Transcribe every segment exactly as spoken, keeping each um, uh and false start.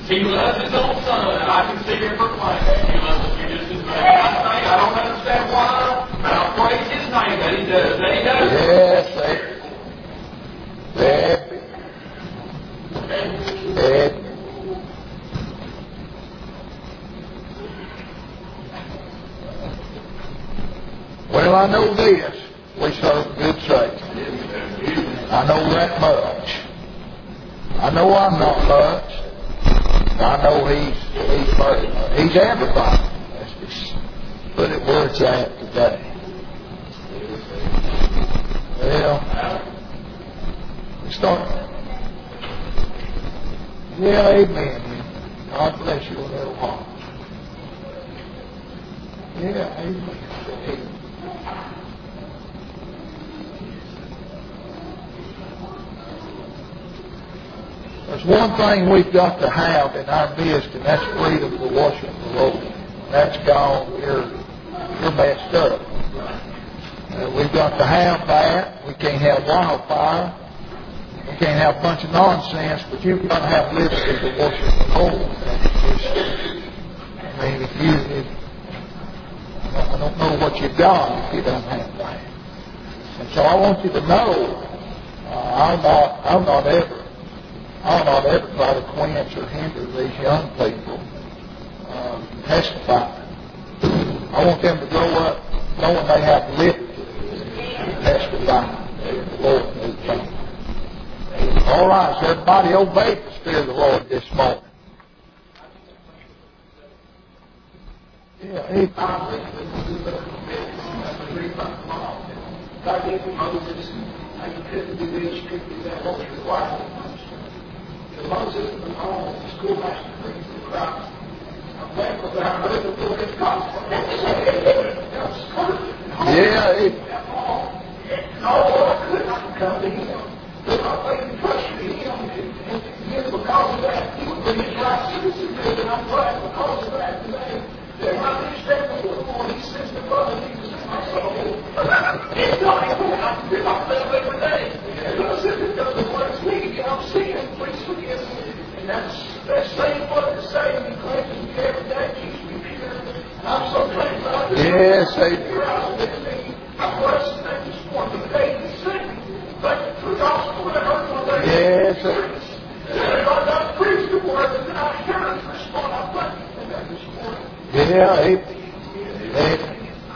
He loves his own son, and I can sit here and proclaim that he loves me just as much. I think I don't understand why, but I'll praise his name that he does. That he does. Yes, happy. Happy. Well, I know this. We serve a good Savior. I know that much. I know I'm not much. I know he's he's very, he's everybody. Let's just put it where it's at today. Well, we start. Yeah, amen. God bless you a little while. Yeah, amen. There's one thing we've got to have in our midst, and that's freedom to worship the Lord. That's gone. You're, you're messed up. Uh, we've got to have that. We can't have wildfire. We can't have a bunch of nonsense, but you've got to have liberty to worship the Lord. I mean, if you, if, I don't know what you've got if you don't have that. And so I want you to know, uh, I'm not, I'm not ever I'll not ever try to quench or hinder these young people um, testifying. I want them to grow up knowing they have liberty to testify to the Lord and His kingdom. All right, so everybody obey the Spirit of the Lord this morning. Yeah, he Moses and all the schoolmaster brings the crowd. I'm thankful that I'm able to look at the gospel. Yeah, it. And all I could, I could come to him. Put my faith and trust in him. And yet because of that, he would bring his right citizenship. And I'm glad because of that today. That my respect for the Lord, he sends the brother Jesus in my soul. He's not able to have to do myself every day. Because if it doesn't work, me, I'm seeing, please forgive me. And that's, that's saying what it's saying and cleansing me every day keeps me pure. I'm so thankful. I just yes, amen. I'm blessed that this morning the day is sick. But through the gospel that hurt my day. Yes, amen. God, I preached the word and then I hear it this morning. I'm thankful for that this morning. Yeah, amen. Amen.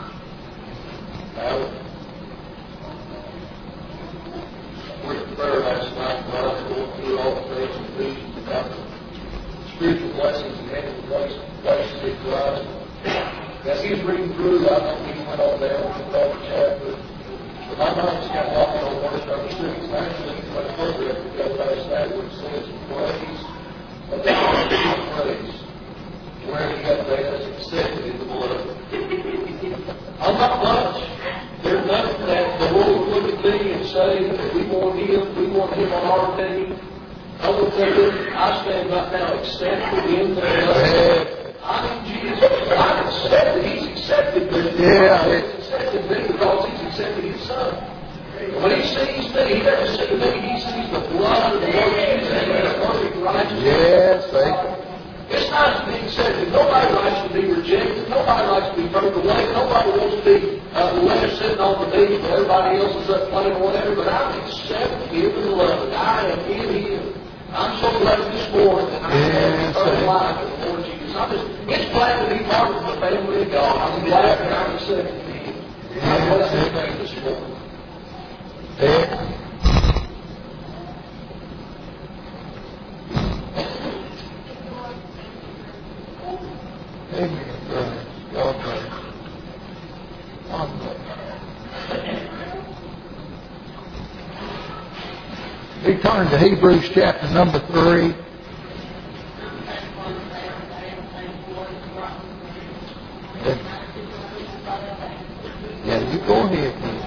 Prayer last night, while I was going through all the prayers and visions about the spiritual blessings and heavenly blessings in Christ. As he was reading through, I don't think he went on there with the other chapter, but my mind just got walking on verse number six. And actually, it's much further if we go past that, where it says, praise, but they don't give praise. Where he got there is accepted in the blood. I'm not much. There's nothing that the world would look at me and say that we want him, we want him on our team. I will tell you, I stand right now accepted in the blood. I mean, Jesus, I'm accepted. He's accepted me. Yeah. He's accepted me because he's accepted his son. When he sees me, he doesn't see me. He sees the blood of the Lord Jesus and the perfect righteousness. Yes, thank you. It's nice to be accepted. Nobody likes to be rejected. Nobody likes to be thrown away. Nobody wants to be uh, left sitting on the beach where everybody else is up playing or whatever. But I'm accepted in the beloved. I am in Him. I'm so glad this morning that I have eternal life in the Lord Jesus. I'm just, it's glad to be part of the family of God. I'm glad that I'm accepted in Him. I'm blessed to be this morning. Yeah. Amen, brother. God bless. God bless. We turn to Hebrews chapter number three. Yeah, you go ahead, please.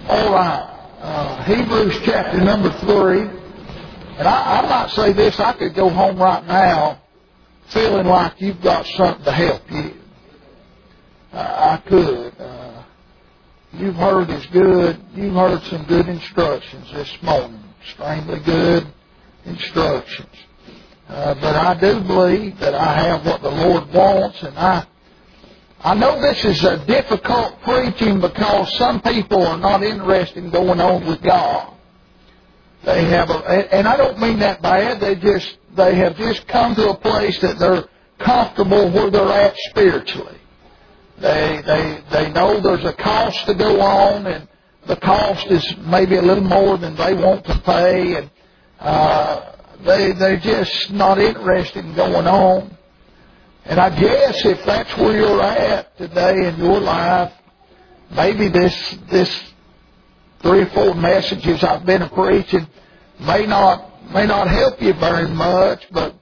All right. Uh, Hebrews chapter number three. And I, I might say this, I could go home right now feeling like you've got something to help you. Uh, I could. Uh, you've heard is good. You've heard some good instructions this morning. Extremely good instructions. Uh, but I do believe that I have what the Lord wants, and I I know this is a difficult preaching because some people are not interested in going on with God. They have, a, and I don't mean that bad. They just they have just come to a place that they're comfortable where they're at spiritually. They they they know there's a cost to go on, and the cost is maybe a little more than they want to pay, and uh, they they're just not interested in going on. And I guess if that's where you're at today in your life, maybe this this three or four messages I've been preaching may not may not help you very much, but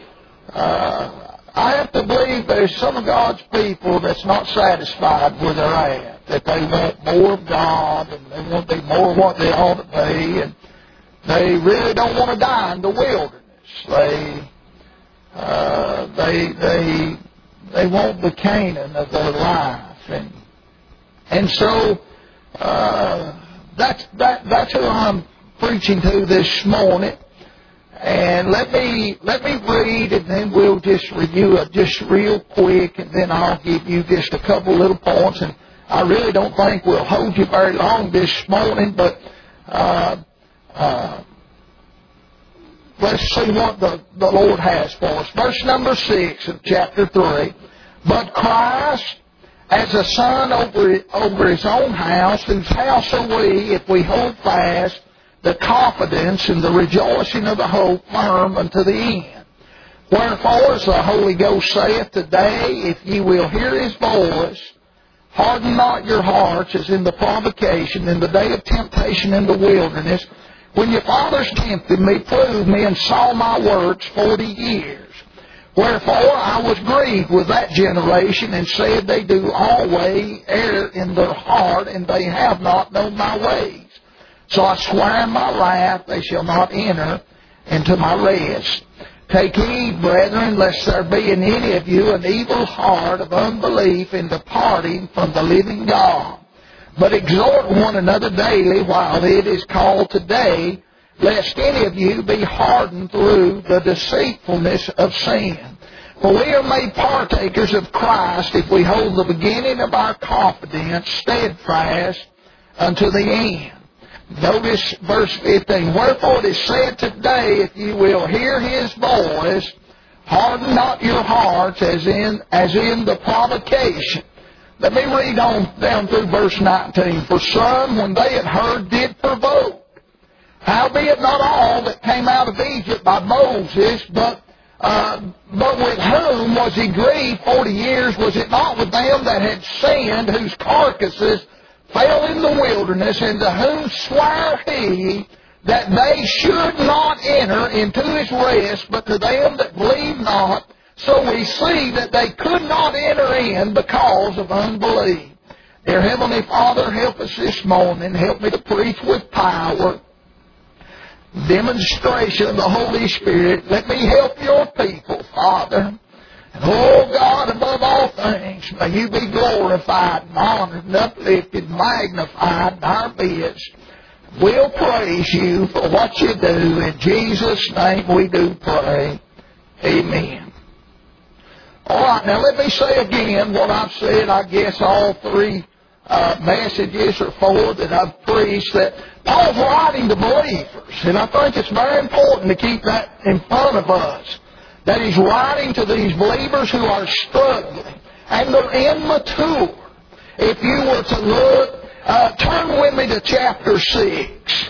uh, I have to believe there's some of God's people that's not satisfied where they're at, that they want more of God and they want to be more of what they ought to be, and they really don't want to die in the wilderness. They Uh, they they they want the Canaan of their life, and and so uh, that's that that's who I'm preaching to this morning. And let me let me read, and then we'll just review it just real quick, and then I'll give you just a couple little points. And I really don't think we'll hold you very long this morning, but. Uh, uh, Let's see what the, the Lord has for us. Verse number six of chapter three. But Christ, as a son over, over his own house, whose house are we, if we hold fast the confidence and the rejoicing of the hope firm unto the end. Wherefore, as the Holy Ghost saith today, if ye will hear his voice, harden not your hearts as in the provocation, in the day of temptation in the wilderness, when your fathers tempted me, proved me, and saw my works forty years. Wherefore I was grieved with that generation, and said, they do always err in their heart, and they have not known my ways. So I swear in my wrath, they shall not enter into my rest. Take heed, brethren, lest there be in any of you an evil heart of unbelief in departing from the living God. But exhort one another daily while it is called today, lest any of you be hardened through the deceitfulness of sin. For we are made partakers of Christ if we hold the beginning of our confidence steadfast unto the end. Notice verse fifteen. Wherefore it is said today, if you will hear his voice, harden not your hearts as in as in the provocation. Let me read on down through verse nineteen. For some, when they had heard, did provoke. Howbeit not all that came out of Egypt by Moses, but uh, but with whom was he grieved forty years? Was it not with them that had sinned, whose carcasses fell in the wilderness, and to whom sware he that they should not enter into his rest, but to them that believe not? So we see that they could not enter in because of unbelief. Dear Heavenly Father, help us this morning. Help me to preach with power, demonstration of the Holy Spirit. Let me help your people, Father. And oh God, above all things, may you be glorified and honored and uplifted, magnified in our midst. We'll praise you for what you do. In Jesus' name we do pray. Amen. All right, now let me say again what I've said, I guess all three uh, messages or four that I've preached, that Paul's writing to believers. And I think it's very important to keep that in front of us, that he's writing to these believers who are struggling and they're immature. If you were to look, uh, turn with me to chapter six.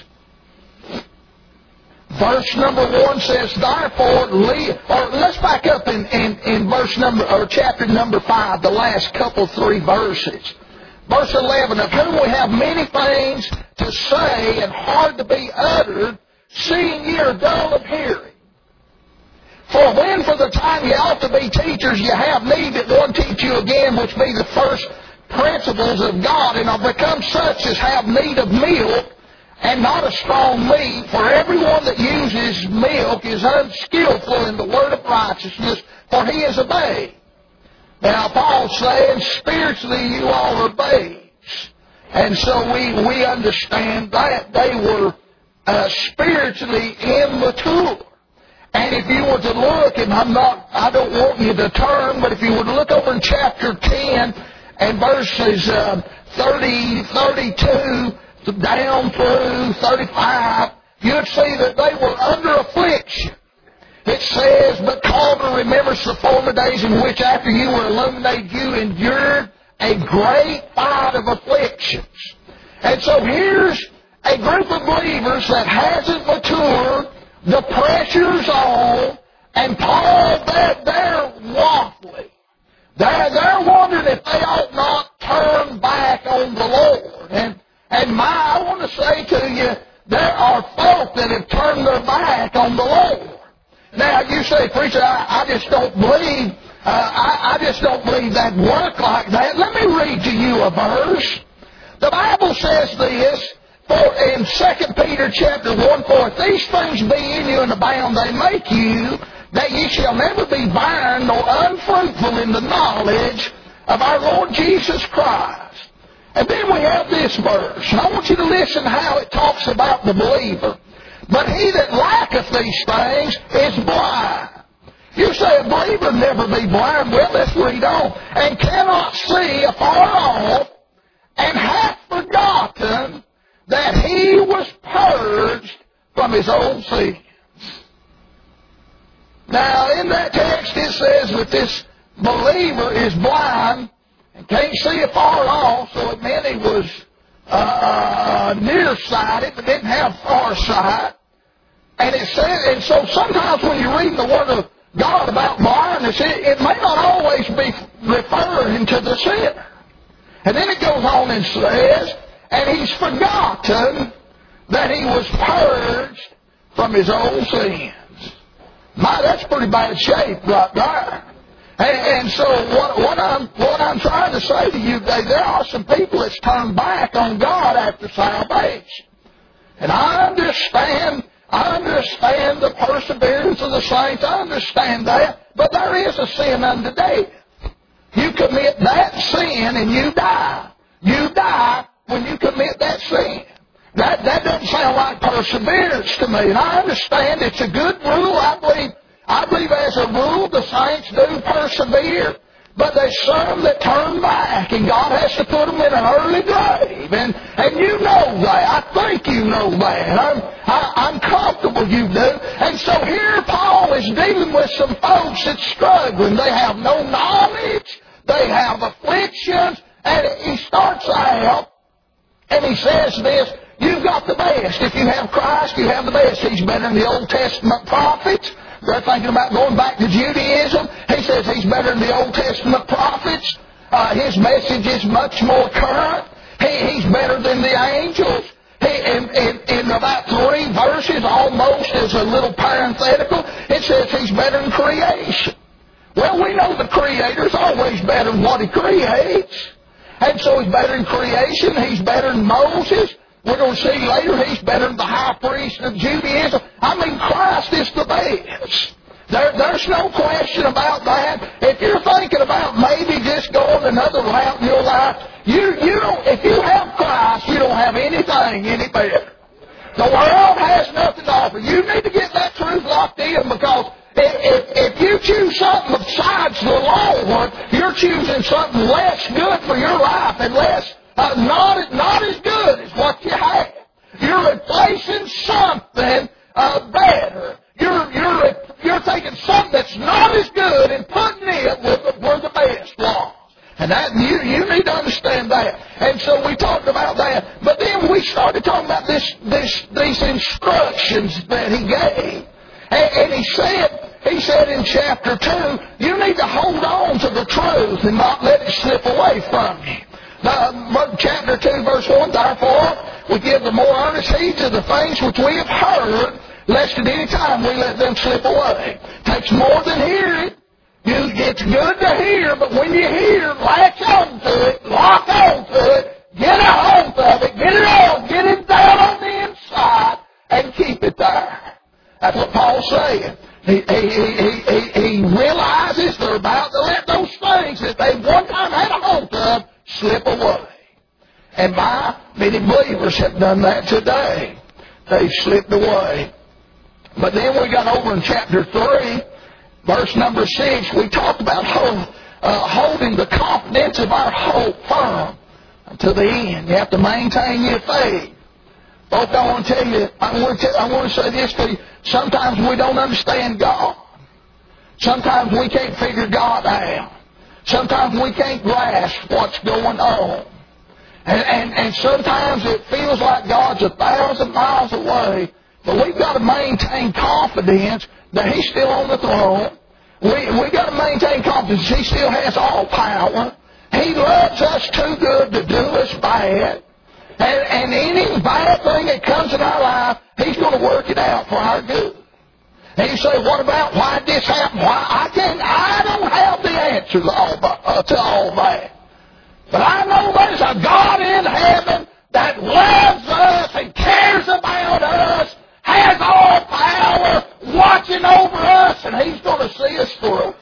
Verse number one says, therefore, leave, or let's back up in, in, in verse number, or chapter number five, the last couple three verses. Verse eleven, of whom we have many things to say and hard to be uttered, seeing ye are dull of hearing. For when for the time ye ought to be teachers, ye have need that one teach you again, which be the first principles of God and are become such as have need of milk and not a strong meat, for everyone that uses milk is unskillful in the word of righteousness, for he is a babe. Now, Paul's saying, spiritually you all are babes. And so we, we understand that they were uh, spiritually immature. And if you were to look, and I'm not, I don't want you to turn, but if you were to look over in chapter ten and verses uh, thirty, thirty-two, down through thirty-five, you'd see that they were under affliction. It says, but call to remembrance the former days in which after you were illuminated you endured a great fight of afflictions. And so here's a group of believers that hasn't matured, the pressure's on, and Paul, they're, they're waffling. They're, they're wondering if they ought not turn back on the Lord. And And my, I want to say to you, there are folk that have turned their back on the Lord. Now, you say, preacher, I, I just don't believe, uh, I, I just don't believe that work like that. Let me read to you a verse. The Bible says this, for in Second Peter chapter one, for if these things be in you and abound, they make you, that ye shall never be barren nor unfruitful in the knowledge of our Lord Jesus Christ. And then we have this verse, and I want you to listen how it talks about the believer. But he that lacketh these things is blind. You say a believer never be blind. Well, let's read on. And cannot see afar off, and hath forgotten that he was purged from his old sins. Now, in that text it says that this believer is blind and can't see afar off, so it meant he was uh, uh, nearsighted but didn't have far sight. And it said, and so sometimes when you're reading the Word of God about blindness, it, it may not always be referring to the sinner. And then it goes on and says, and he's forgotten that he was purged from his old sins. My, that's pretty bad shape right there. And, and so what, what I'm what I'm trying to say to you today, there are some people that's turned back on God after salvation. And I understand, I understand the perseverance of the saints. I understand that. But there is a sin unto death. You commit that sin and you die. You die when you commit that sin. That that doesn't sound like perseverance to me. And I understand it's a good rule. I believe I believe as a rule the saints do persevere. But there's some that turn back, and God has to put them in an early grave. And, and you know that. I think you know that. I'm, I, I'm comfortable you do. And so here Paul is dealing with some folks that's struggling. They have no knowledge. They have afflictions. And he starts out, and he says this, you've got the best. If you have Christ, you have the best. He's better than the Old Testament prophets. They're thinking about going back to Judaism. He says he's better than the Old Testament prophets. Uh, his message is much more current. He, he's better than the angels. He, in, in, in about three verses, almost as a little parenthetical, it says he's better than creation. Well, we know the Creator's always better than what He creates. And so he's better than creation. He's better than Moses. We're going to see later he's better than the high priest of Judaism. I mean, Christ is the best. There, there's no question about that. If you're thinking about maybe just going another route in your life, you, you don't, if you have Christ, you don't have anything any better. The world has nothing to offer. You need to get that truth locked in, because if, if, if you choose something besides the Lord, you're choosing something less good for your life and less Uh, not, not as good as what you had. You're replacing something uh, better. You're, you're, you're taking something that's not as good and putting it with where the best was. And that, you, you need to understand that. And so we talked about that. But then we started talking about this, this, these instructions that he gave. And, and he said, he said in chapter two, you need to hold on to the truth and not let it slip away from you. Now, chapter two, verse one, therefore, we give the more earnest heed to the things which we have heard, lest at any time we let them slip away. It takes more than hearing. You, it's good to hear, but when you hear, latch on to it, lock on to it, get a hold of it, get it on, get it down on the inside, and keep it there. That's what Paul's saying. He, he, he, he, he realizes they're about to let those things that they one time had a hold of slip away. And my many believers have done that today. They've slipped away. But then we got over in chapter three, verse number six, we talked about hold, uh, holding the confidence of our hope firm to the end. You have to maintain your faith. Folks, I want to tell you, I want to, tell, I want to say this to you. Sometimes we don't understand God. Sometimes we can't figure God out. Sometimes we can't grasp what's going on. And, and, and sometimes it feels like God's a thousand miles away. But we've got to maintain confidence that He's still on the throne. We, we've got to maintain confidence He still has all power. He loves us too good to do us bad. And, and any bad thing that comes in our life, He's going to work it out for our good. And you say, what about why did this happen? Why I can't, I don't have the answer to all, uh, to all that. But I know there's a God in heaven that loves us and cares about us, has all power, watching over us, and He's going to see us through.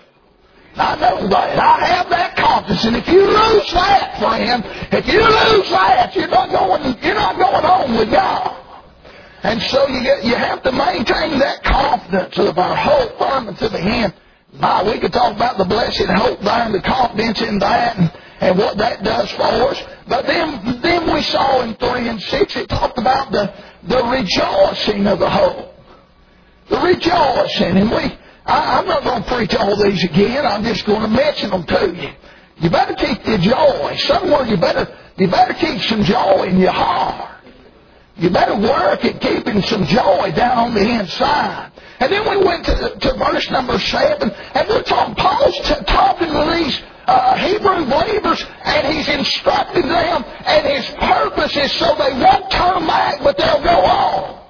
I know that. I have that confidence. And if you lose that, friend, if you lose that, you're not going, you're not going on with God. And so you get, you have to maintain that confidence of our hope firm to the end. My, we could talk about the blessed hope there and the confidence in that and, and what that does for us. But then, then we saw in three and six, it talked about the, the rejoicing of the hope. The rejoicing. And we, I, I'm not going to preach all these again. I'm just going to mention them to you. You better keep your joy. Somewhere you better, you better keep some joy in your heart. You better work at keeping some joy down on the inside. And then we went to, to verse number seven, and we're talking, Paul's t- talking to these uh, Hebrew believers, and he's instructing them, and his purpose is so they won't turn back, but they'll go on.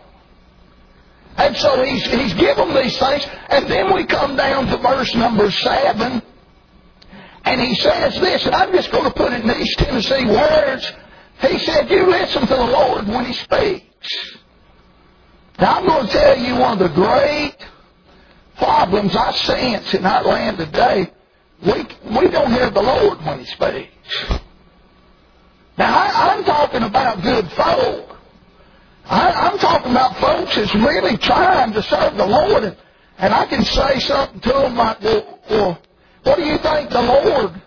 And so he's, he's given them these things, and then we come down to verse number seven, and he says this, and I'm just going to put it in these Tennessee words. He said, you listen to the Lord when He speaks. Now, I'm going to tell you one of the great problems I sense in our land today. We, we don't hear the Lord when He speaks. Now, I, I'm talking about good folk. I, I'm talking about folks that's really trying to serve the Lord. And, and I can say something to them like, well, well, what do you think the Lord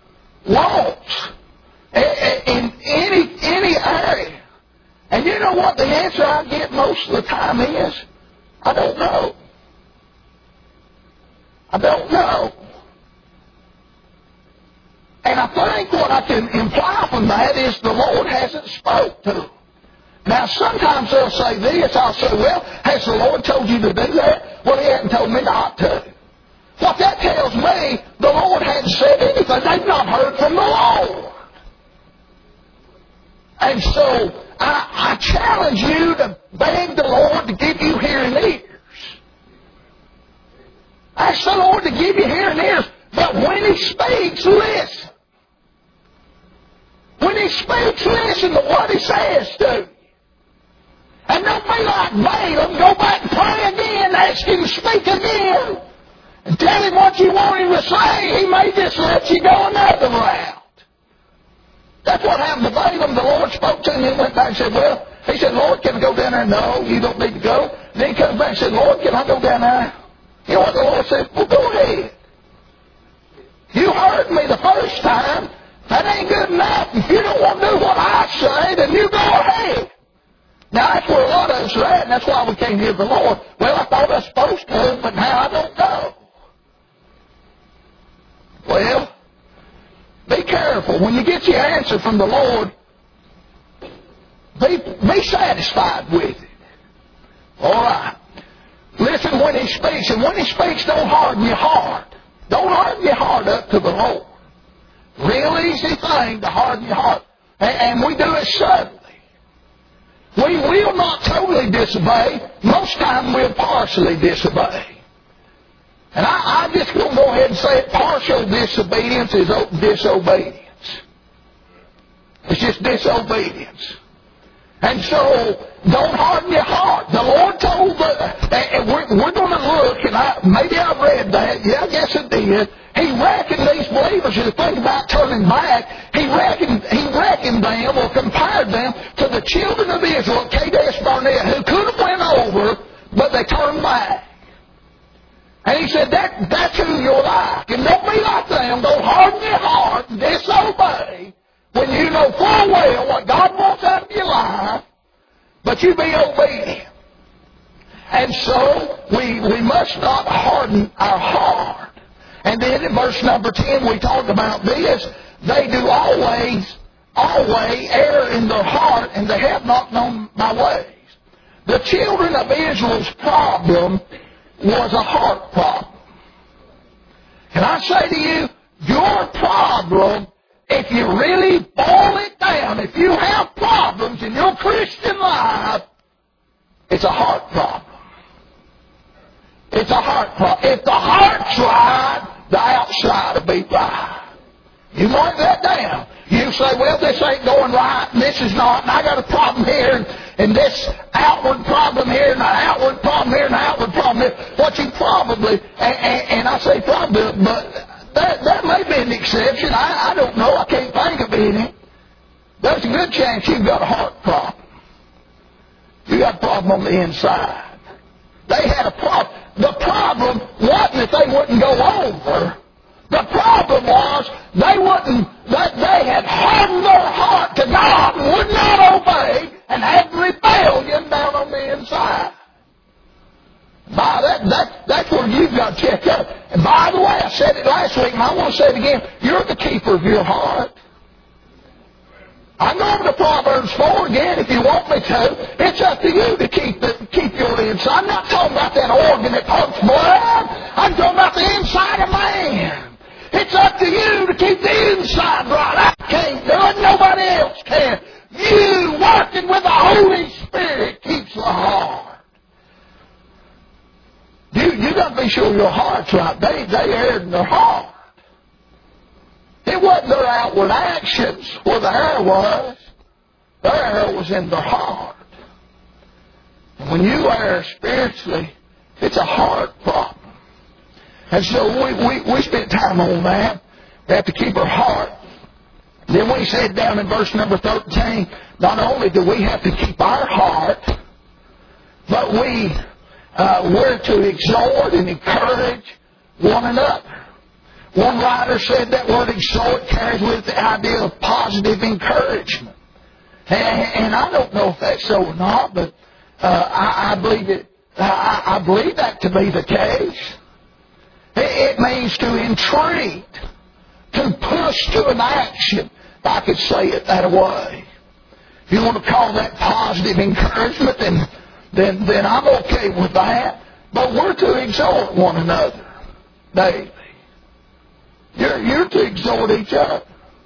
wants in any any area? And you know what the answer I get most of the time is? I don't know. I don't know. And I think what I can imply from that is the Lord hasn't spoke to them. Now sometimes they'll say this, I'll say, well, has the Lord told you to do that? Well, He hasn't told me not to. What that tells me, the Lord hasn't said anything. They've not heard from the Lord. And so, I, I challenge you to beg the Lord to give you hearing ears. Ask the Lord to give you hearing ears. But when He speaks, listen. When He speaks, listen to what He says to you. And don't be like Balaam. Go back and pray again. Ask Him to speak again. And tell Him what you want Him to say. He may just let you go another route. That's what happened to Balaam. The Lord spoke to him and he went back and said, well, he said, Lord, can I go down there? No, you don't need to go. And then he comes back and said, Lord, can I go down there? You know what the Lord said? Well, go ahead. You heard me the first time. That ain't good enough. If you don't want to do what I say, then you go ahead. Now, that's where a lot of us are at, and that's why we can't hear the Lord. Well, I thought I was supposed to, but now I don't know. Well, be careful. When you get your answer from the Lord, be, be satisfied with it. All right. Listen when He speaks. And when He speaks, don't harden your heart. Don't harden your heart up to the Lord. Real easy thing to harden your heart. And, and we do it suddenly. We will not totally disobey. Most time we'll partially disobey. And I, I just going to go ahead and say it. Partial disobedience is disobedience. It's just disobedience. And so, don't harden your heart. The Lord told the, and we're, we're going to look, and I, maybe I read that. Yeah, I guess it did. He reckoned these believers who think about turning back. He reckoned, he reckoned them or compared them to the children of Israel at Kadesh Barnea who could have went over, but they turned back. And he said, that, that's who you're like. And don't be like them. Don't harden your heart and disobey when you know full well what God wants out of your life, but you be obedient. And so, we, we must not harden our heart. And then in verse number ten, we talked about this. They do always, always err in their heart, and they have not known my ways. The children of Israel's problem was a heart problem. Can I say to you, your problem, if you really boil it down, if you have problems in your Christian life, it's a heart problem. It's a heart problem. If the heart's right, the outside will be right. You mark that down. You say, well, this ain't going right, and this is not, and I got a problem here, and, and this outward problem here, and an outward problem here, and an outward problem here. What you probably, and, and, and I say probably, but that, that may be an exception. I, I don't know. I can't think of any. There's a good chance you've got a heart problem. You got a problem on the inside. They had a problem. The problem wasn't that they wouldn't go over. The problem was they wouldn't, that they had hardened their heart to God and would not obey and had rebellion down on the inside. By that, that, that's where you've got to check out. And by the way, I said it last week and I want to say it again. You're the keeper of your heart. I go over to Proverbs four again if you want me to. It's up to you to keep the, keep your inside. I'm not talking about that organ that pumps blood. I'm talking about the inside of man. It's up to you to keep the inside right. I can't do it. Nobody else can. You working with the Holy Spirit keeps the heart. You you got to be sure your heart's right. They they erred in their heart. It wasn't their outward actions where the error was. Their error was in their heart. And when you err spiritually, it's a heart problem. And so we, we, we spent time on that. We have to keep our heart. Then we said down in verse number thirteen, not only do we have to keep our heart, but we, uh, we're to exhort and encourage one another. One writer said that word exhort carries with it the idea of positive encouragement. And, and I don't know if that's so or not, but uh, I, I believe it. I, I believe that to be the case. It means to entreat, to push to an action, if I could say it that way. If you want to call that positive encouragement, then, then, then I'm okay with that. But we're to exhort one another daily. You're, you're to exhort each other.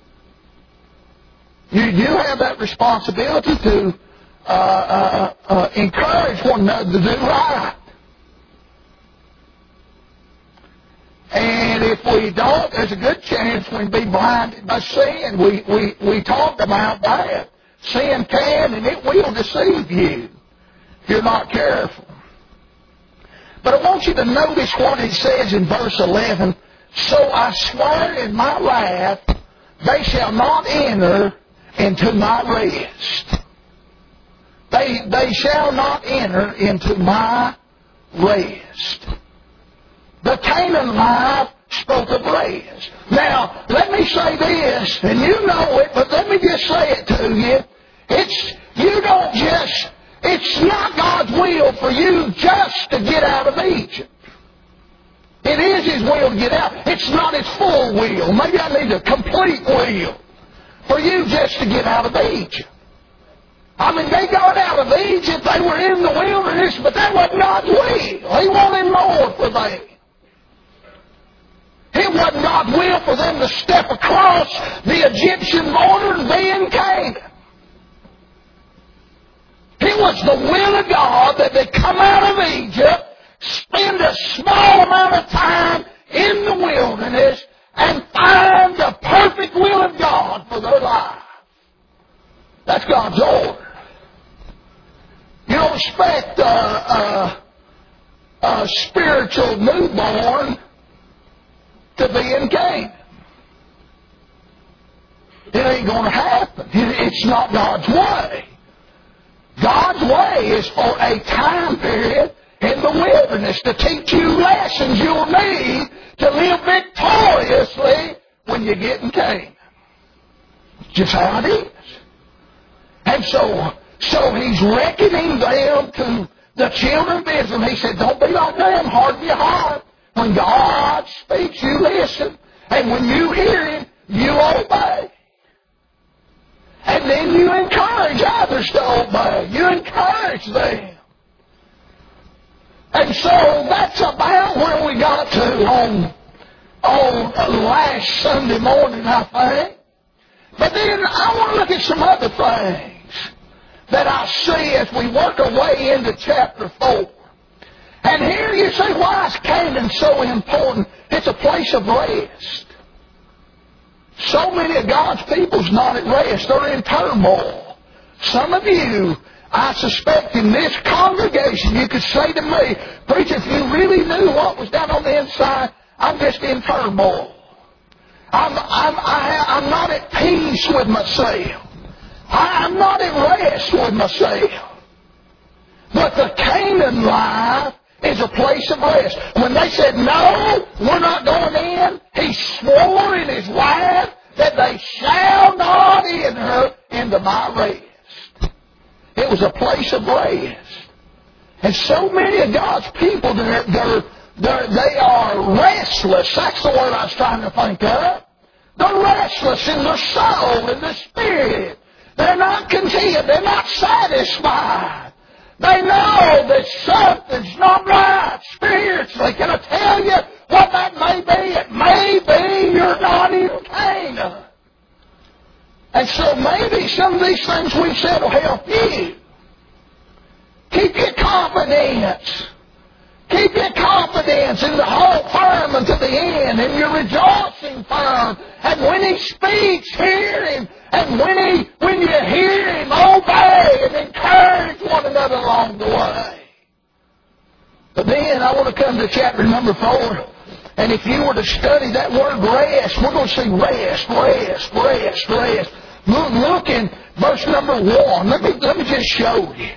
You, you have that responsibility to uh, uh, uh, encourage one another to do right. And if we don't, there's a good chance we'll be blinded by sin. We, we, we talked about that. Sin can and it will deceive you if you're not careful. But I want you to notice what it says in verse eleven. So I swear in my wrath, they shall not enter into my rest. They, they shall not enter into my rest. The Canaanite spoke of rest. Now, let me say this, and you know it, but let me just say it to you. It's, you don't just, it's not God's will for you just to get out of Egypt. It is His will to get out. It's not His full will. Maybe I need a complete will for you just to get out of Egypt. I mean, they got out of Egypt, they were in the wilderness, but that wasn't God's will. He wanted more for them. It wasn't God's will for them to step across the Egyptian border and be in Canaan. It was the will of God that they come out of Egypt spend a small amount of time in the wilderness and find the perfect will of God for their life. That's God's order. You don't expect a, a, a spiritual newborn to be in Canaan. It ain't going to happen. It's not God's way. God's way is for a time period in the wilderness to teach you lessons you'll need to live victoriously when you get in Canaan. It's just how it is. And so, so he's reckoning them to the children of Israel. He said, don't be like them, harden your heart. When God speaks, you listen. And when you hear Him, you obey. And then you encourage others to obey. You encourage them. And so that's about where we got to on, on last Sunday morning, I think. But then I want to look at some other things that I see as we work our way into chapter four. And here you say, why is Canaan so important? It's a place of rest. So many of God's people's not at rest. They're in turmoil. Some of you, I suspect in this congregation, you could say to me, preacher, if you really knew what was down on the inside, I'm just in turmoil. I'm, I'm, I, I'm not at peace with myself. I, I'm not at rest with myself. But the Canaan life is a place of rest. When they said, no, we're not going in, he swore in his life that they shall not enter into my rest. It was a place of rest. And so many of God's people, they're, they're, they're, they are restless. That's the word I was trying to think of. They're restless in their soul, in their spirit. They're not content. They're not satisfied. They know that something's not right spiritually. Can I tell you what that may be? It may be you're not in Canaan. And so maybe some of these things we've said will help you. Keep your confidence. Keep your confidence in the whole firm unto the end, and your rejoicing firm. And when He speaks, hear Him. And when He, when you hear Him, obey and encourage one another along the way. But then I want to come to chapter number four. And if you were to study that word rest, we're going to see rest, rest, rest, rest. Look, look in verse number one. Let me, let me just show you.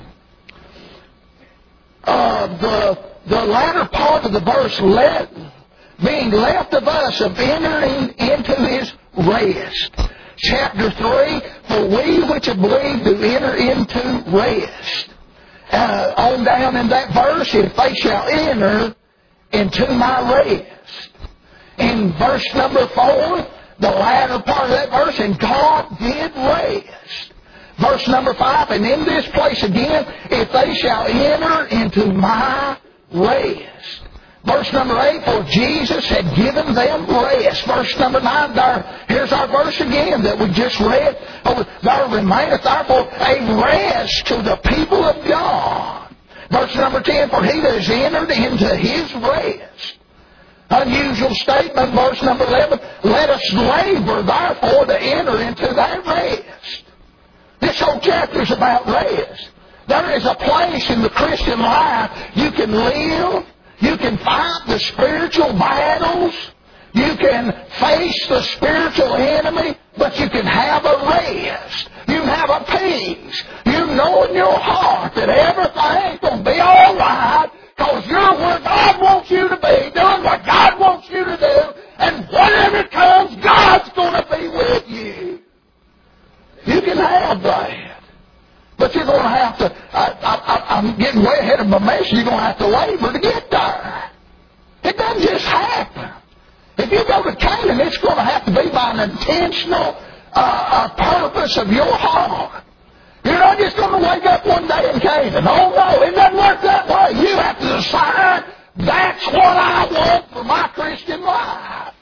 Uh, the, the latter part of the verse, let, being left of us of entering into His rest. Chapter three, for we which have believed do enter into rest. Uh, on down in that verse, if they shall enter into my rest. In verse number four, the latter part of that verse, and God did rest. Verse number five, and in this place again, if they shall enter into my rest. Verse number eight, for Jesus had given them rest. Verse number nine, there, here's our verse again that we just read. Oh, there remaineth therefore a rest to the people of God. Verse number ten, for he that has entered into his rest. Unusual statement, verse number eleven, let us labor therefore to enter into that rest. This whole chapter is about rest. There is a place in the Christian life you can live. You can fight the spiritual battles. You can face the spiritual enemy, but you can have a rest. You can have a peace. You know in your heart that everything's going to be all right because you're where God wants you to be, doing what God wants you to do, and whatever comes, God's going to be with you. You can have that. But you're going to have to, I, I, I'm getting way ahead of my message, you're going to have to labor to get there. It doesn't just happen. If you go to Canaan, it's going to have to be by an intentional uh, uh, purpose of your heart. You're not just going to wake up one day in Canaan. Oh no, it doesn't work that way. You have to decide, that's what I want for my Christian life.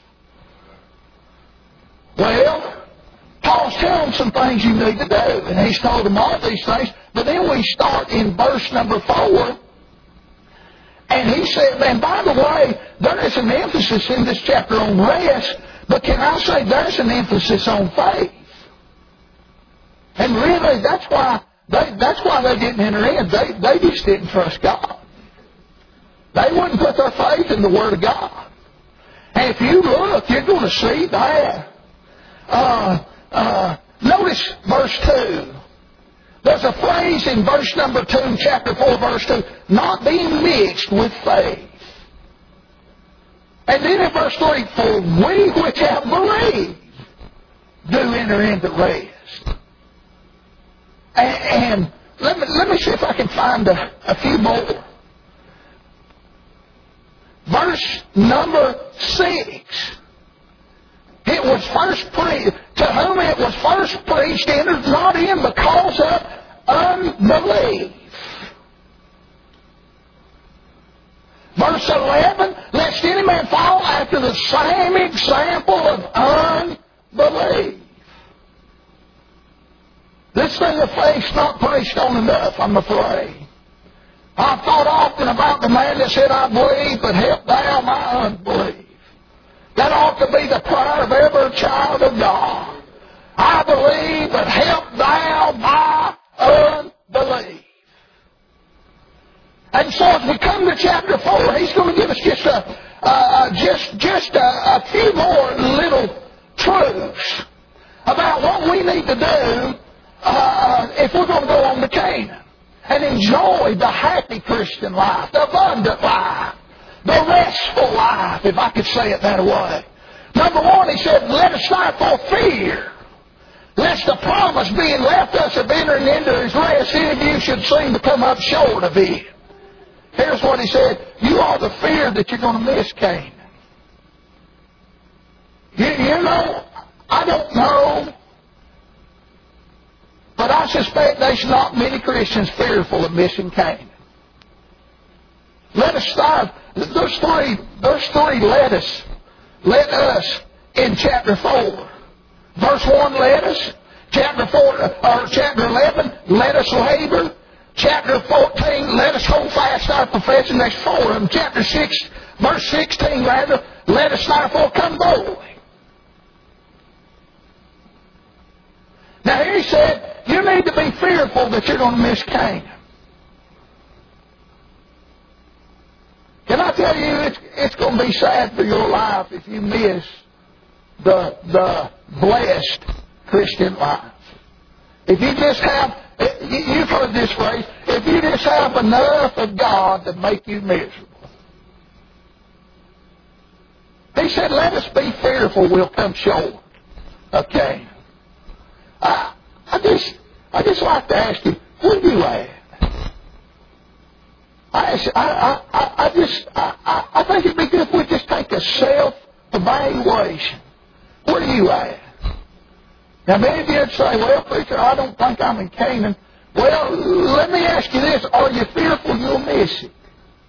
Well, Paul's telling some things you need to do, and he's told them all these things. But then we start in verse number four, And he said, and by the way, there is an emphasis in this chapter on rest, but can I say there's an emphasis on faith? And really, that's why they, that's why they didn't enter in. They, they just didn't trust God. They wouldn't put their faith in the Word of God. And if you look, you're going to see that. Uh, uh, notice verse two. There's a phrase in verse number two, chapter four, verse two, not being mixed with faith. And then in verse three, for we which have believed do enter into rest. And, and let me let me see if I can find a, a few more. Verse number six. It was first preached, to whom it was first preached, entered not in because of unbelief. Verse eleven, lest any man fall after the same example of unbelief. This thing of faith's not preached on enough, I'm afraid. I've thought often about the man that said, I believe, but help thou my unbelief. That ought to be the prayer of every child of God. I believe, but help thou my unbelief. And so as we come to chapter four, he's going to give us just a, uh, just, just a, a few more little truths about what we need to do uh, if we're going to go on to Canaan and enjoy the happy Christian life, the abundant life, the restful life, if I could say it that way. Number one, he said, let us therefore fear, lest the promise being left us of entering into his rest, any of you should seem to come up short of it. Here's what he said, you ought to fear that you're going to miss Canaan. You, you know, I don't know, but I suspect there's not many Christians fearful of missing Canaan. Let us start. There's three, there's three let us. Let us in chapter four. Verse one, let us. Chapter four, or chapter eleven, let us labor. Chapter fourteen, let us hold fast our profession. There's four of them. Chapter six, verse sixteen, rather, let us therefore come boldly. Now here he said, you need to be fearful that you're going to miss Canaan. Can I tell you, it's, it's going to be sad for your life if you miss the, the blessed Christian life. If you just have, you've heard this phrase, if you just have enough of God to make you miserable. He said, let us be fearful we'll come short. Okay. I, I just, I just like to ask you, where are you at? I, I, I, I just, I, I think it'd be good if we just take a self-evaluation. Where are you at? Now, many of you would say, well, preacher, I don't think I'm in Canaan. Well, let me ask you this. Are you fearful you'll miss it?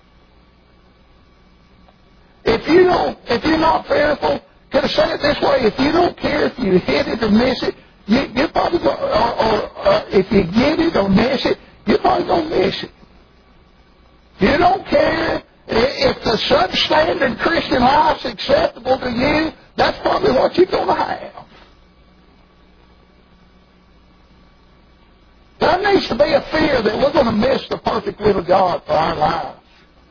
If you don't, if you're not fearful, can I say it this way? If you don't care if you hit it or miss it, you, you're probably going, or, or, or if you get it or miss it, you're probably going to miss it. You don't care if the substandard Christian life's acceptable to you, that's probably what you're going to have. There needs to be a fear that we're going to miss the perfect will of God for our lives.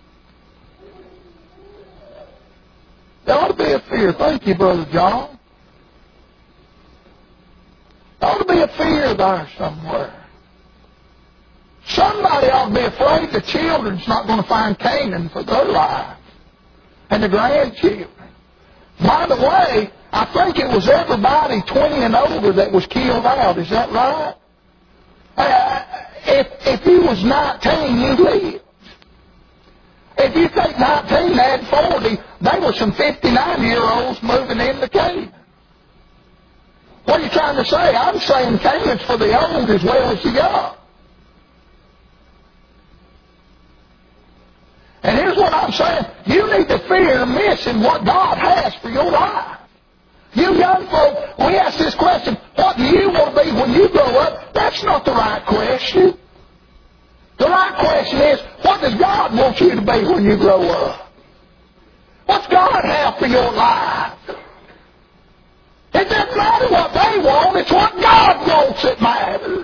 There ought to be a fear. Thank you, Brother John. There ought to be a fear there somewhere. Somebody ought to be afraid the children's not going to find Canaan for their life. And the grandchildren. By the way, I think it was everybody twenty and older that was killed out. Is that right? Uh, if, if he was nineteen, you lived. If you take nineteen, add forty, there were some fifty-nine-year-olds moving into Canaan. What are you trying to say? I'm saying Canaan's for the old as well as the young. And here's what I'm saying. You need to fear missing what God has for your life. You young folk, we ask this question, what do you want to be when you grow up? That's not the right question. The right question is, what What does God want you to be when you grow up? What's God have for your life? It doesn't matter what they want. It's what God wants that matters.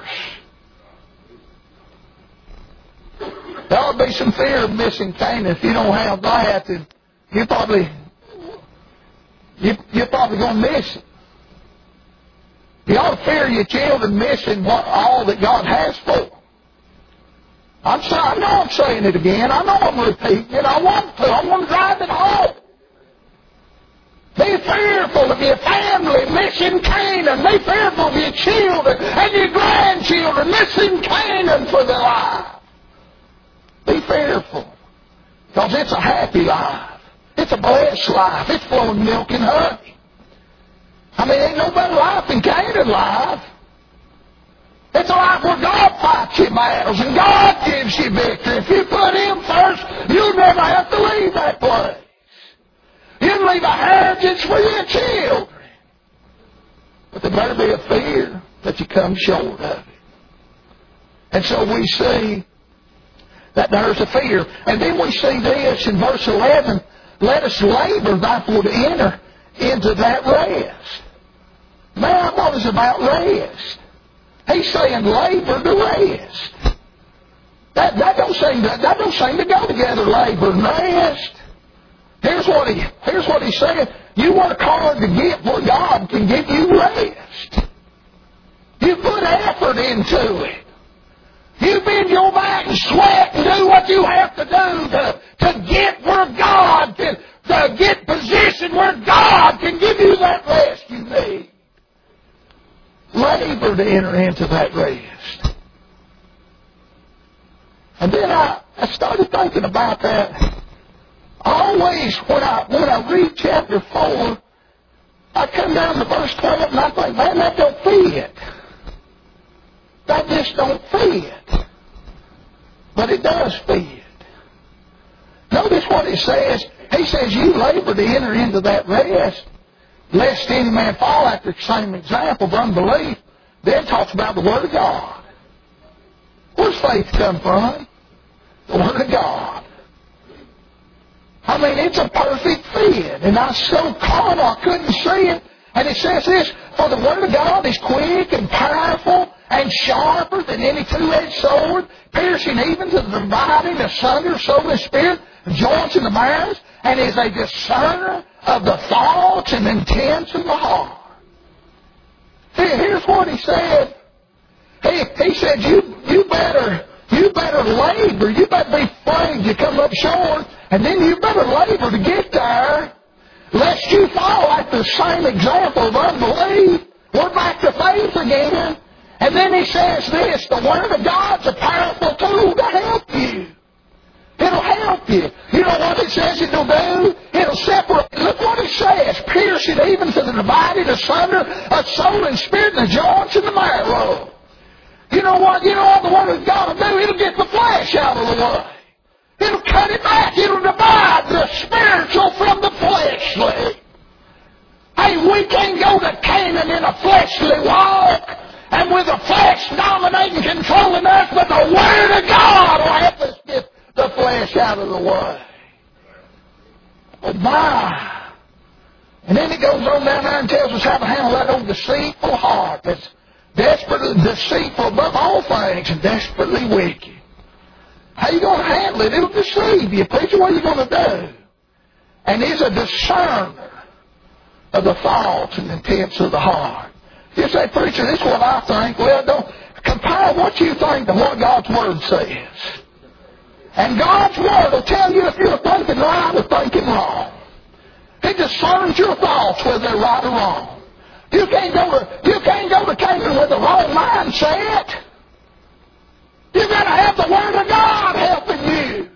There ought to be some fear of missing Canaan. If you don't have that, then you probably, you, you're probably going to miss it. You ought to fear your children missing what all that God has for them. I'm sorry, I know I'm saying it again. I know I'm repeating it. I want to. I want to drive it home. Be fearful of your family missing Canaan. Be fearful of your children and your grandchildren missing Canaan for their life. Be fearful. Because it's a happy life. It's a blessed life. It's flowing milk and honey. I mean, ain't no better life than Canaan life. It's a life where God fights your battles and God gives you victory. If you put Him first, you'll never have to leave that place. You'll leave a heritage for your children. But there better be a fear that you come short of it. And so we see that there's a fear. And then we see this in verse eleven. Let us labor therefore to enter into that rest. Man, I thought it was about rest. He's saying labor to rest. That, that, don't seem to, that don't seem to go together, labor and rest. Here's what he, here's what he's saying. You work hard to get where God can give you rest. You put effort into it. You bend your back and sweat and do what you have to do to, to get where God can, to get position where God can give you that rest you need. Labor to enter into that rest. And then I, I started thinking about that. Always when I when I read chapter four, I come down to verse twelve and I think, man, that don't fit. That just don't fit. But it does fit. Notice what it says. He says, you labor to enter into that rest, lest any man fall after the same example of unbelief. Then talks about the Word of God. Where's faith come from? The Word of God. I mean, it's a perfect fit. And I was so carnal, I couldn't see it. And it says this, for the Word of God is quick and powerful and sharper than any two-edged sword, piercing even to the dividing asunder soul and spirit, joints and the marrows, and is a discerner of the thoughts and intents of the heart. Here's what he said. He, he said, you, you better you better labor. You better be afraid you come up short, and then you better labor to get there, lest you fall like the same example of unbelief. We're back to faith again. And then he says this, the Word of God's a powerful tool to help you. It'll help you. You know what it says it'll do? It'll separate. Look what it says. Pierce it even to the divided asunder of soul and spirit and the joints and the marrow. You know what? You know what the Word of God will do? It'll get the flesh out of the way. It'll cut it back. It'll divide the spiritual from the fleshly. Hey, we can't go to Canaan in a fleshly walk and with the flesh dominating, controlling us, but the Word of God will help us get the flesh out of the way. Oh my. And then he goes on down there and tells us how to handle that old deceitful heart that's desperately deceitful above all things and desperately wicked. How are you going to handle it? It'll deceive you. Preacher, what are you going to do? And he's a discerner of the thoughts and intents of the heart. You say, preacher, this is what I think. Well, don't compare what you think to what God's Word says. And God's Word will tell you if you're thinking right or thinking wrong. It discerns your thoughts whether they're right or wrong. You can't go to, you can't go to Canaan with the wrong mindset. You've got to have the Word of God helping you.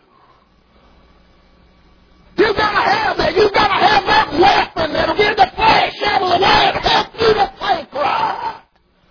You've got to have that. You've got to have that weapon that'll get the flesh out of the way and help you to think right.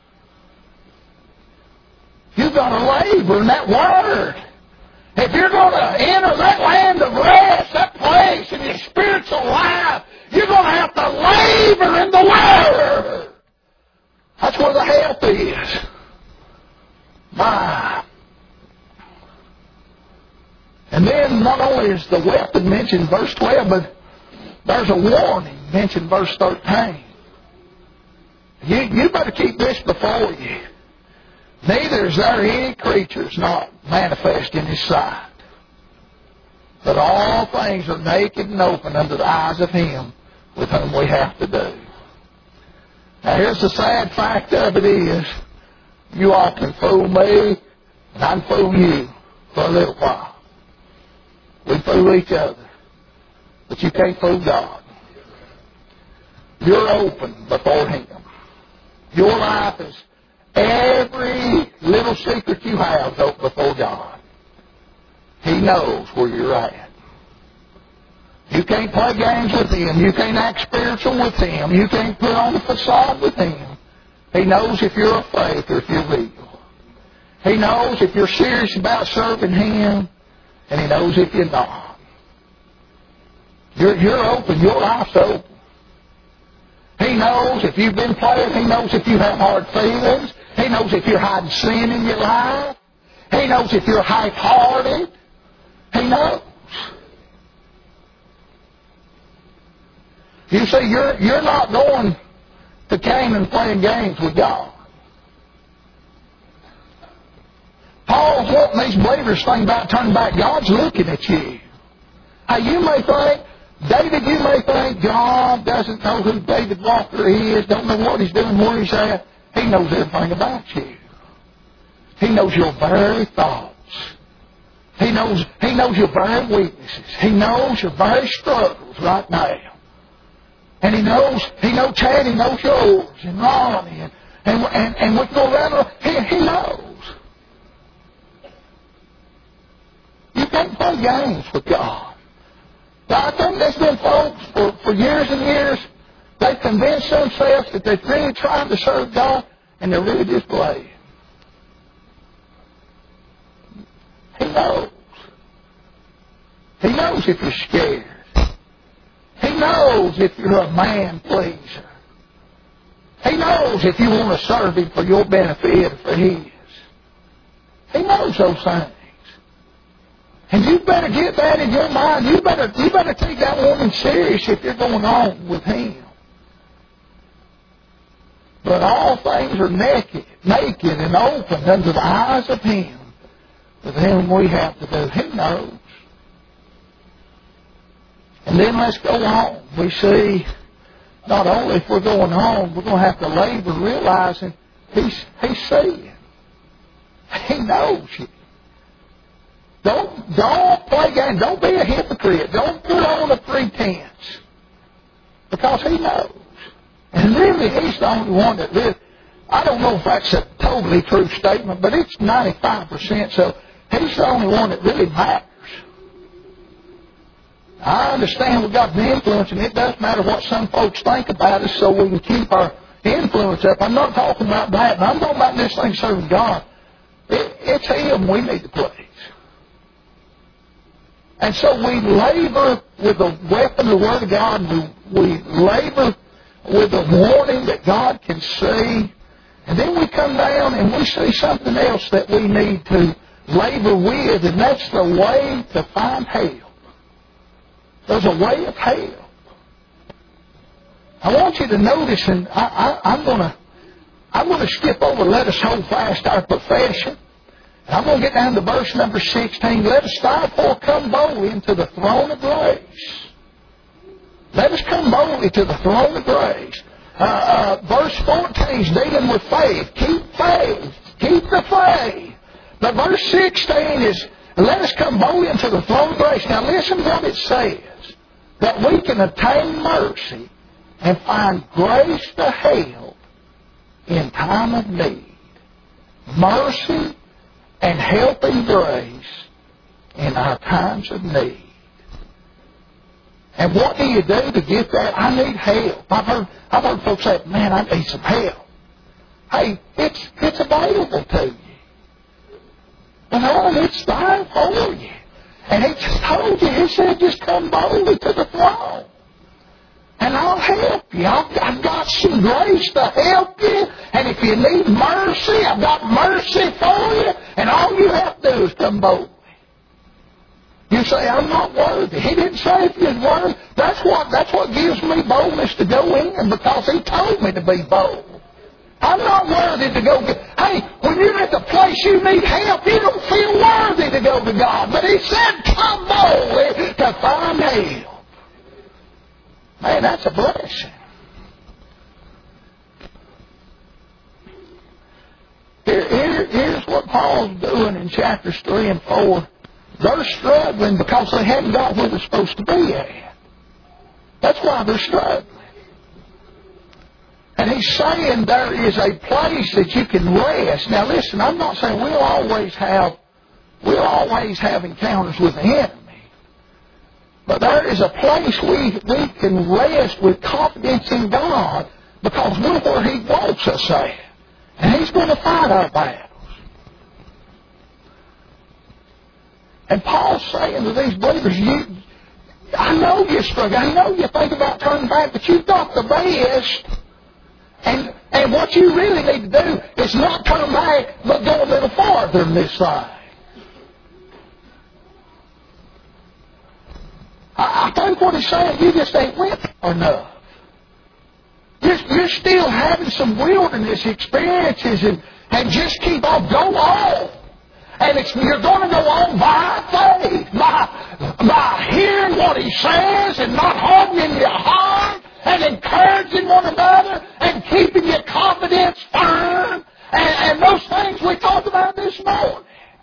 You've got to labor in that Word. If you're going to enter that land of rest, that place in your spiritual life, you're going to have to labor in the Word. That's where the help is. My. And then not only is the weapon mentioned in verse twelve, but there's a warning mentioned in verse thirteen. You, you better keep this before you. Neither is there any creatures not manifest in His sight, but all things are naked and open under the eyes of Him with whom we have to do. Now here's the sad fact of it is, you all can fool me, and I can fool you for a little while. We fool each other, but you can't fool God. You're open before Him. Your life is, every little secret you have is open before God. He knows where you're at. You can't play games with Him. You can't act spiritual with Him. You can't put on a facade with Him. He knows if you're of faith or if you're real. He knows if you're serious about serving Him, and He knows if you're not. You're, you're open. Your life's open. He knows if you've been playing. He knows if you have hard feelings. He knows if you're hiding sin in your life. He knows if you're half-hearted. He knows. You see, you're, you're not going to Canaan playing games with God. Paul's wanting these believers to think about turning back. God's looking at you. Hey, you may think, David, you may think God doesn't know who David Walker is, don't know what he's doing, where he's at. He knows everything about you. He knows your very thoughts. He knows, he knows your very weaknesses. He knows your very struggles right now. And He knows, He knows Chad, He knows yours, and Ronnie, and, and, and, and we go around, he, he knows. You can't play games with God. I think there's been folks for, for years and years, they've convinced themselves that they're really trying to serve God, and they're really just playing. He knows. He knows if you're scared. He knows if you're a man pleaser. He knows if you want to serve Him for your benefit or for His. He knows those things. And you better get that in your mind. You better, you better take that woman serious if you're going on with Him. But all things are naked, naked and open under the eyes of Him with whom we have to do. He knows. And then let's go on. We see not only if we're going on, we're going to have to labor realizing He's, he's seeing. He knows you. Don't, don't play games. Don't be a hypocrite. Don't put on a pretense. Because He knows. And really, He's the only one that lives. I don't know if that's a totally true statement, but it's ninety-five percent. So He's the only one that really matters. I understand we've got the influence, and it does matter what some folks think about us so we can keep our influence up. I'm not talking about that. I'm talking about this thing serving God. It, it's Him we need to please. And so we labor with the weapon of the Word of God. We, we labor with the warning that God can see. And then we come down and we see something else that we need to labor with, and that's the way to find help. There's a way of help. I want you to notice, and I, I, I'm going to I'm going to skip over, let us hold fast our profession. And I'm going to get down to verse number sixteen. Let us therefore come boldly into the throne of grace. Let us come boldly to the throne of grace. Uh, uh, verse fourteen is dealing with faith. Keep faith. Keep the faith. But verse sixteen is, let us come boldly into the throne of grace. Now listen to what it says. That we can attain mercy and find grace to help in time of need. Mercy and helping grace in our times of need. And what do you do to get that? I need help. I've heard, I've heard folks say, man, I need some help. Hey, it's, it's available to you. But it's there for you. And He just told you, He said, just come boldly to the throne. And I'll help you. I've, I've got some grace to help you. And if you need mercy, I've got mercy for you. And all you have to do is come boldly. You say, I'm not worthy. He didn't say if you're worthy. That's what, that's what gives me boldness to go in, because He told me to be bold. I'm not worthy to go get... Hey, when you're at the place you need help, you don't feel worthy to go to God. But He said, come boldly to find help. Man, that's a blessing. Here, here, here's what Paul's doing in chapters three and four. They're struggling because they haven't got where they're supposed to be at. That's why they're struggling. And he's saying there is a place that you can rest. Now listen, I'm not saying we'll always have we'll always have encounters with the enemy. But there is a place we, we can rest with confidence in God, because we're where He wants us at. And He's going to fight our battles. And Paul's saying to these believers, you, I know you're struggling. I know you think about turning back, but you've got the best. And, and what you really need to do is not turn back, but go a little farther than this side. I, I think what he's saying, you just ain't went enough. You're, you're still having some wilderness experiences, and, and just keep on, go on. And it's, you're going to go on by faith, by, by hearing what He says and not hardening your heart, and encouraging one another and keeping your confidence firm, and, and those things we talked about this morning.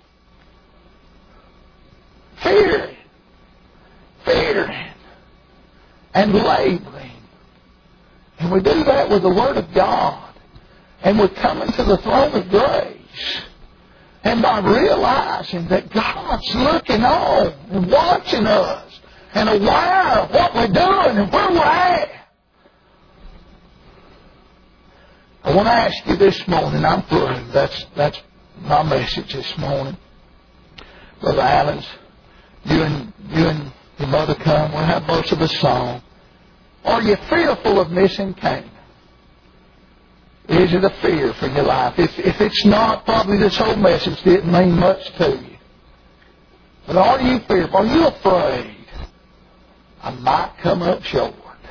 Fearing, fearing, and laboring. And we do that with the Word of God. And we're coming to the throne of grace. And by realizing that God's looking on and watching us and aware of what we're doing and where we're at. I want to ask you this morning, I'm through. That's, that's my message this morning. Brother Allen's, you and, you and your mother come, we'll have most of a song. Are you fearful of missing Canaan? Is it a fear for your life? If, if it's not, probably this whole message didn't mean much to you. But are you fearful? Are you afraid I might come up short?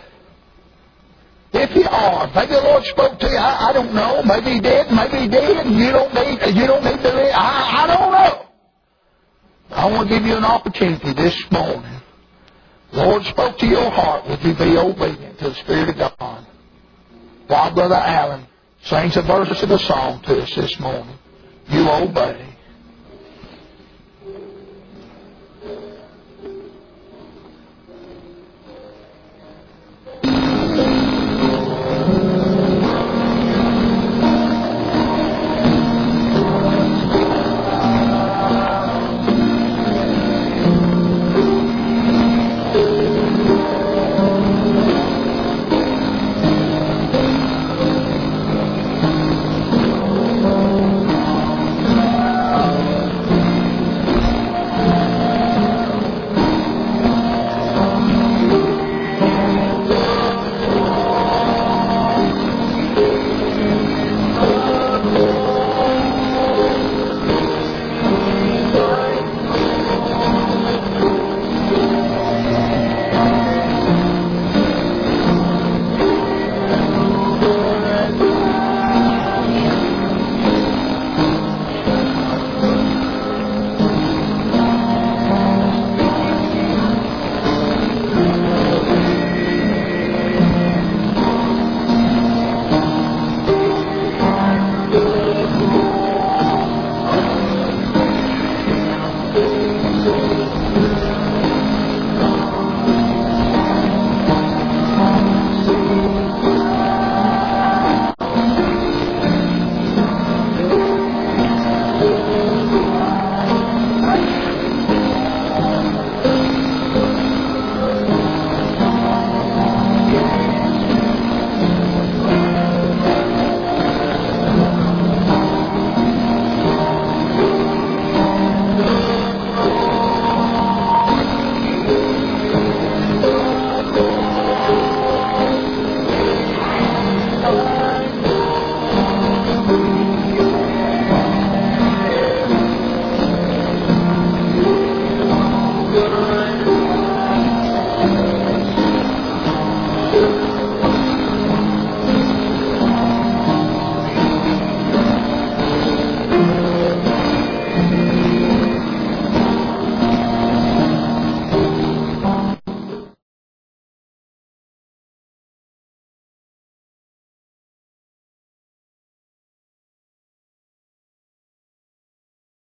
If you are, maybe the Lord spoke to you. I, I don't know. Maybe He did. Maybe He did. And you don't need. You don't need to. I, I don't know. I want to give you an opportunity this morning. The Lord spoke to your heart. Would you be obedient to the Spirit of God? While Brother Allen sings a verse of the song to us this morning, you obey.